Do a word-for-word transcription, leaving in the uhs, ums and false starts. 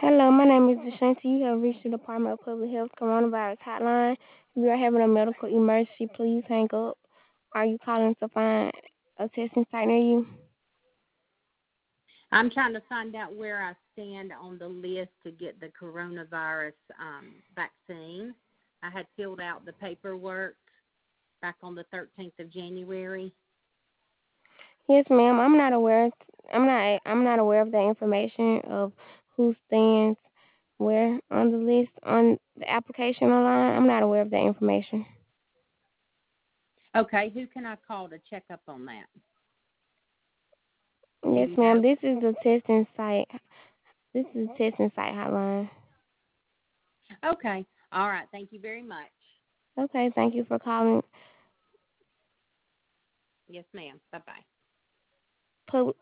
Hello, my name is Deshanti. You have reached the Department of Public Health Coronavirus Hotline. If you are having a medical emergency, please hang up. Are you calling to find a testing site near you? I'm trying to find out where I stand on the list to get the coronavirus um, vaccine. I had filled out the paperwork back on the thirteenth of January. Yes, ma'am. I'm not aware. I'm not. I'm not aware of the information of who stands where on the list on the application online. I'm not aware of that information. Okay, who can I call to check up on that? Do Yes, you ma'am. know? This is the testing site. This is the testing site hotline. Okay, all right. Thank you very much. Okay. Thank you for calling. Yes, ma'am. Bye-bye. Pub-